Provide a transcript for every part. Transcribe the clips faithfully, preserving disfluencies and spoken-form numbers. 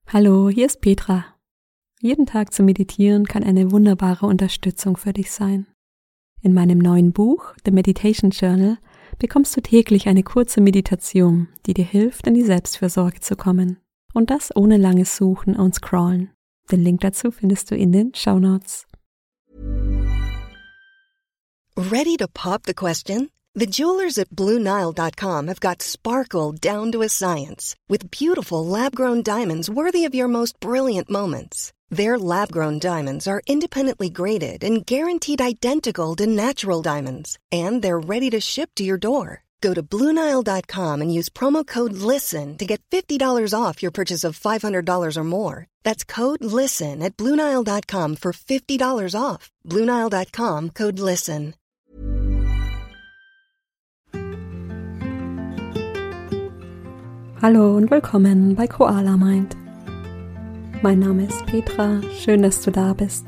Hallo, hier ist Petra. Jeden Tag zu meditieren kann eine wunderbare Unterstützung für dich sein. In meinem neuen Buch, The Meditation Journal, bekommst du täglich eine kurze Meditation, die dir hilft, in die Selbstfürsorge zu kommen. Und das ohne langes Suchen und Scrollen. Den Link dazu findest du in den Shownotes. Ready to pop the question? The jewelers at Blue Nile dot com have got sparkle down to a science with beautiful lab-grown diamonds worthy of your most brilliant moments. Their lab-grown diamonds are independently graded and guaranteed identical to natural diamonds, and they're ready to ship to your door. Go to Blue Nile dot com and use promo code LISTEN to get fifty dollars off your purchase of five hundred dollars or more. That's code LISTEN at Blue Nile dot com for fifty dollars off. Blue Nile dot com, code LISTEN. Hallo und willkommen bei Koala Mind. Mein Name ist Petra, schön, dass du da bist.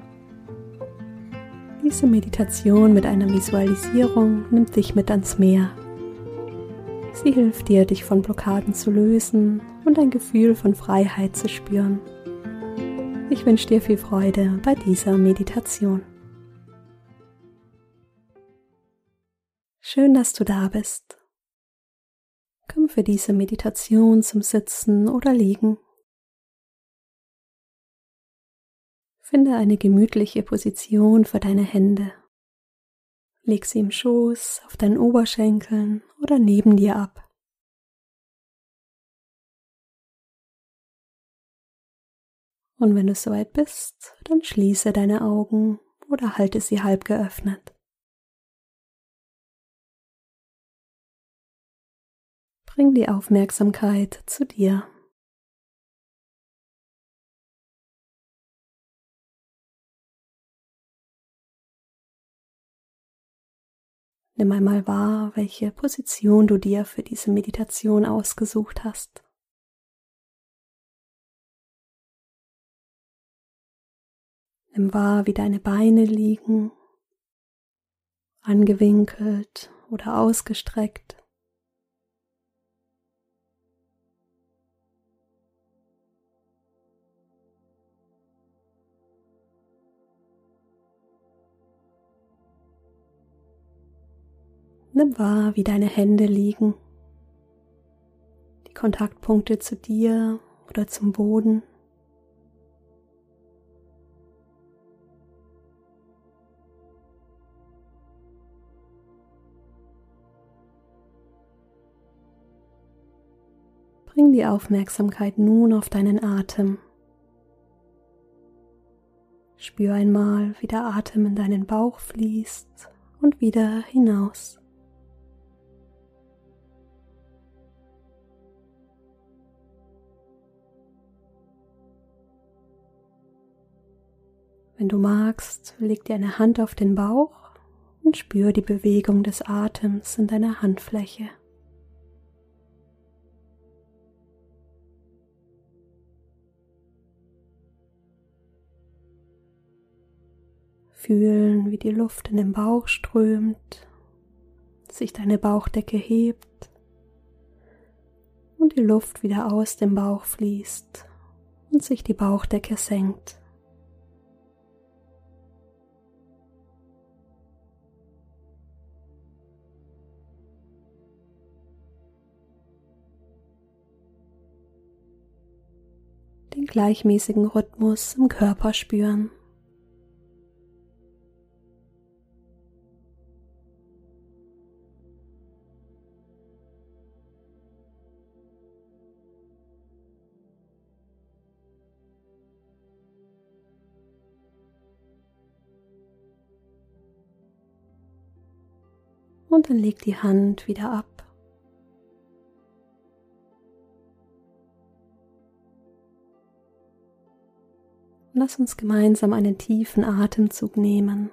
Diese Meditation mit einer Visualisierung nimmt dich mit ans Meer. Sie hilft dir, dich von Blockaden zu lösen und ein Gefühl von Freiheit zu spüren. Ich wünsche dir viel Freude bei dieser Meditation. Schön, dass du da bist. Komm für diese Meditation zum Sitzen oder Liegen. Finde eine gemütliche Position für deine Hände. Leg sie im Schoß, auf deinen Oberschenkeln oder neben dir ab. Und wenn du soweit bist, dann schließe deine Augen oder halte sie halb geöffnet. Bring die Aufmerksamkeit zu dir. Nimm einmal wahr, welche Position du dir für diese Meditation ausgesucht hast. Nimm wahr, wie deine Beine liegen, angewinkelt oder ausgestreckt. Nimm wahr, wie deine Hände liegen, die Kontaktpunkte zu dir oder zum Boden. Bring die Aufmerksamkeit nun auf deinen Atem. Spür einmal, wie der Atem in deinen Bauch fließt und wieder hinaus. Wenn du magst, leg dir eine Hand auf den Bauch und spür die Bewegung des Atems in deiner Handfläche. Fühlen, wie die Luft in den Bauch strömt, sich deine Bauchdecke hebt und die Luft wieder aus dem Bauch fließt und sich die Bauchdecke senkt. Den gleichmäßigen Rhythmus im Körper spüren. Und dann leg die Hand wieder ab. Lass uns gemeinsam einen tiefen Atemzug nehmen.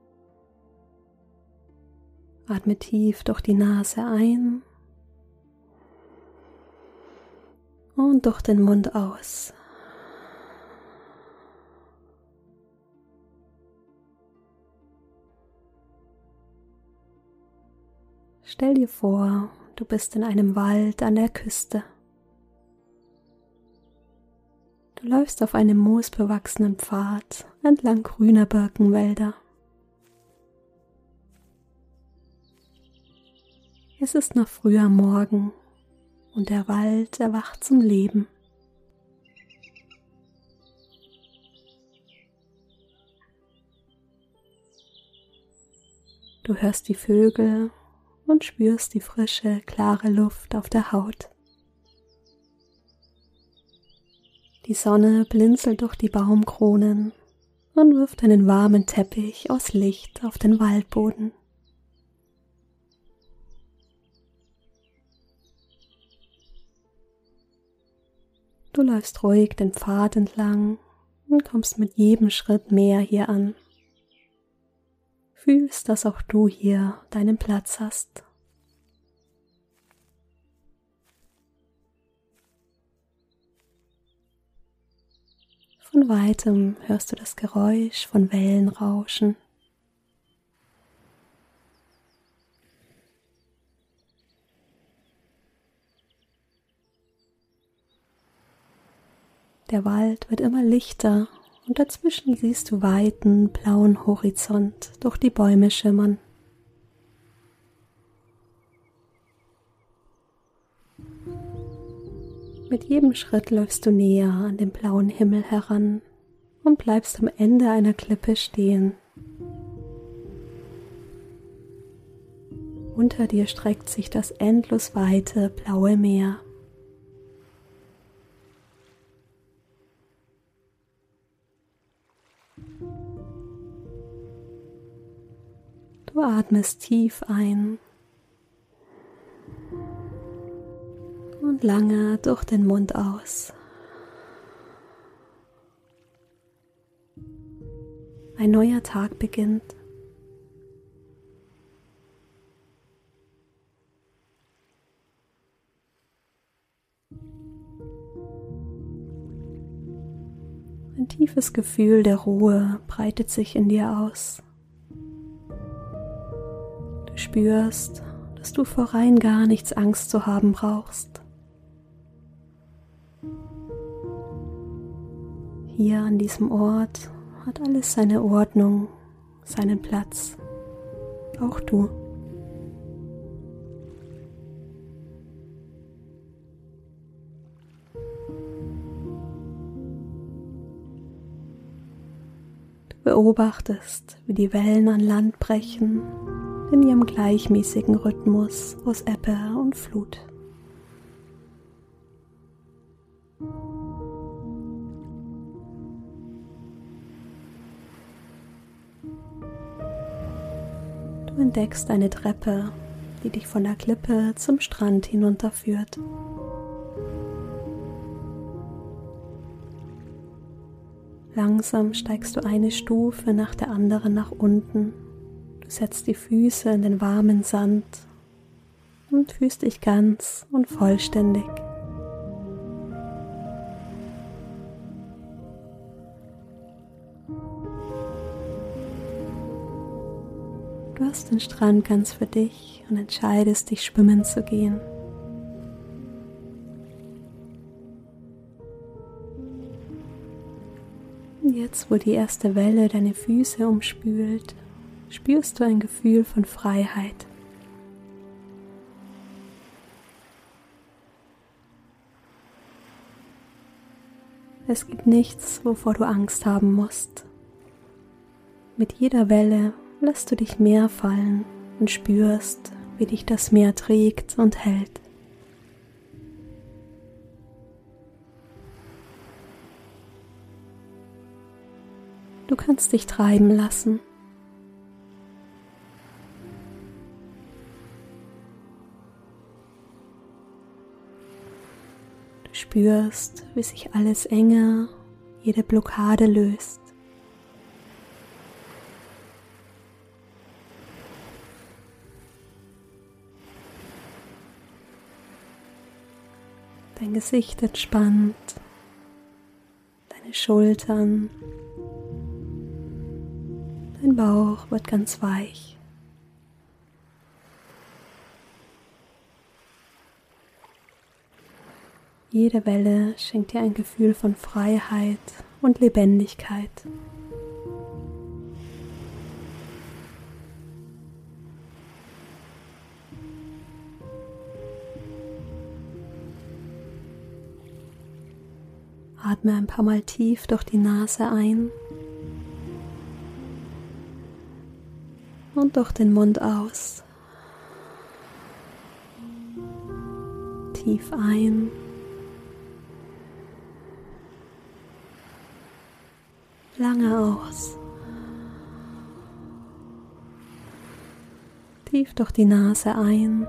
Atme tief durch die Nase ein und durch den Mund aus. Stell dir vor, du bist in einem Wald an der Küste. Du läufst auf einem moosbewachsenen Pfad entlang grüner Birkenwälder. Es ist noch früh am Morgen und der Wald erwacht zum Leben. Du hörst die Vögel und spürst die frische, klare Luft auf der Haut. Die Sonne blinzelt durch die Baumkronen und wirft einen warmen Teppich aus Licht auf den Waldboden. Du läufst ruhig den Pfad entlang und kommst mit jedem Schritt mehr hier an. Fühlst, dass auch du hier deinen Platz hast. Von weitem hörst du das Geräusch von Wellen rauschen. Der Wald wird immer lichter und dazwischen siehst du weiten, blauen Horizont durch die Bäume schimmern. Mit jedem Schritt läufst du näher an den blauen Himmel heran und bleibst am Ende einer Klippe stehen. Unter dir streckt sich das endlos weite blaue Meer. Du atmest tief ein und lange durch den Mund aus. Ein neuer Tag beginnt. Ein tiefes Gefühl der Ruhe breitet sich in dir aus. Du spürst, dass du vor rein gar nichts Angst zu haben brauchst. Hier an diesem Ort hat alles seine Ordnung, seinen Platz. Auch du. Du beobachtest, wie die Wellen an Land brechen, in ihrem gleichmäßigen Rhythmus aus Ebbe und Flut. Du entdeckst eine Treppe, die dich von der Klippe zum Strand hinunterführt. Langsam steigst du eine Stufe nach der anderen nach unten. Du setzt die Füße in den warmen Sand und fühlst dich ganz und vollständig. Du hast den Strand ganz für dich und entscheidest dich, schwimmen zu gehen. Und jetzt, wo die erste Welle deine Füße umspült, spürst du ein Gefühl von Freiheit. Es gibt nichts, wovor du Angst haben musst. Mit jeder Welle lässt du dich mehr fallen und spürst, wie dich das Meer trägt und hält. Du kannst dich treiben lassen. Du spürst, wie sich alles enger, jede Blockade löst. Dein Gesicht entspannt, deine Schultern, dein Bauch wird ganz weich. Jede Welle schenkt dir ein Gefühl von Freiheit und Lebendigkeit. Atme ein paar Mal tief durch die Nase ein und durch den Mund aus. Tief ein lange aus. Tief durch die Nase ein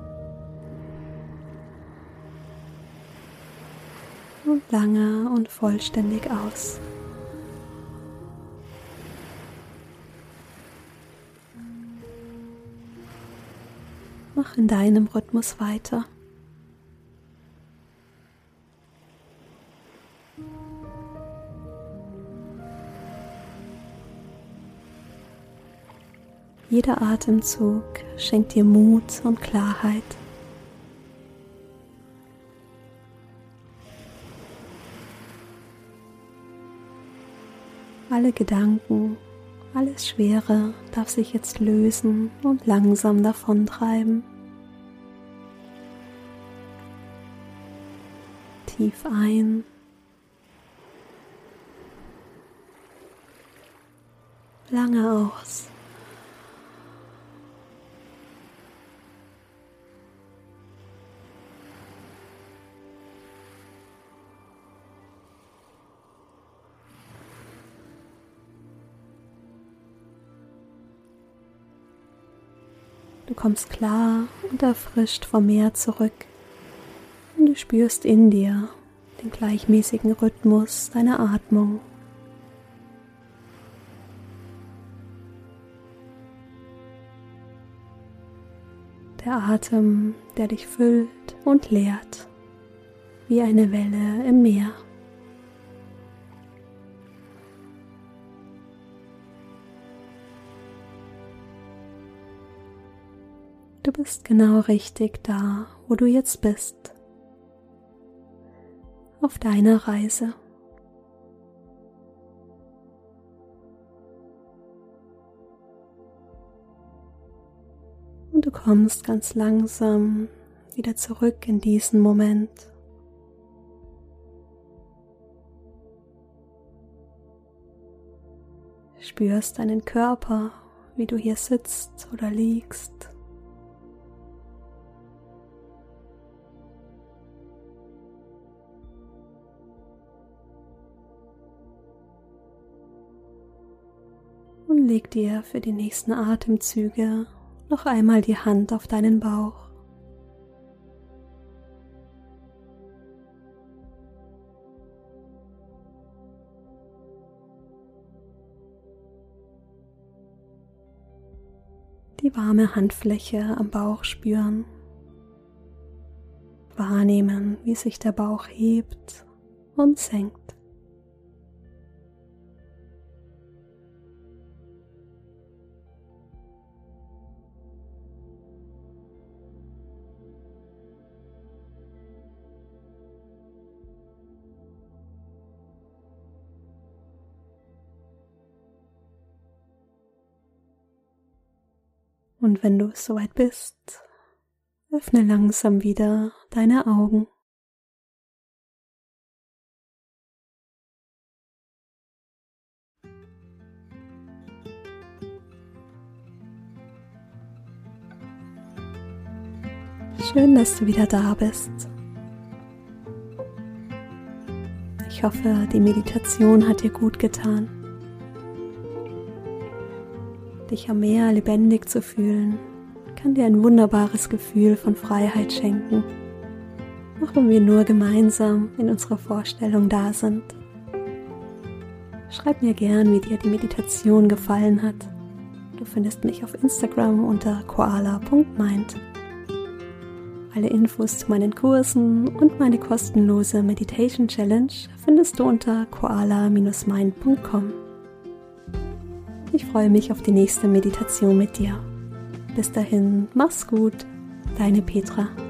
und lange und vollständig aus. Mach in deinem Rhythmus weiter. Jeder Atemzug schenkt dir Mut und Klarheit. Alle Gedanken, alles Schwere darf sich jetzt lösen und langsam davontreiben. Tief ein. Lange aus. Du kommst klar und erfrischt vom Meer zurück und du spürst in dir den gleichmäßigen Rhythmus deiner Atmung. Der Atem, der dich füllt und leert, wie eine Welle im Meer. Du bist genau richtig da, wo du jetzt bist, auf deiner Reise. Und du kommst ganz langsam wieder zurück in diesen Moment. Spürst deinen Körper, wie du hier sitzt oder liegst. Und leg dir für die nächsten Atemzüge noch einmal die Hand auf deinen Bauch. Die warme Handfläche am Bauch spüren. Wahrnehmen, wie sich der Bauch hebt und senkt. Und wenn du soweit bist, öffne langsam wieder deine Augen. Schön, dass du wieder da bist. Ich hoffe, die Meditation hat dir gut getan. Dich am Meer lebendig zu fühlen, kann dir ein wunderbares Gefühl von Freiheit schenken, auch wenn wir nur gemeinsam in unserer Vorstellung da sind. Schreib mir gern, wie dir die Meditation gefallen hat. Du findest mich auf Instagram unter koala punkt mind. Alle Infos zu meinen Kursen und meine kostenlose Meditation Challenge findest du unter koala Bindestrich mind punkt com. Ich freue mich auf die nächste Meditation mit dir. Bis dahin, mach's gut, deine Petra.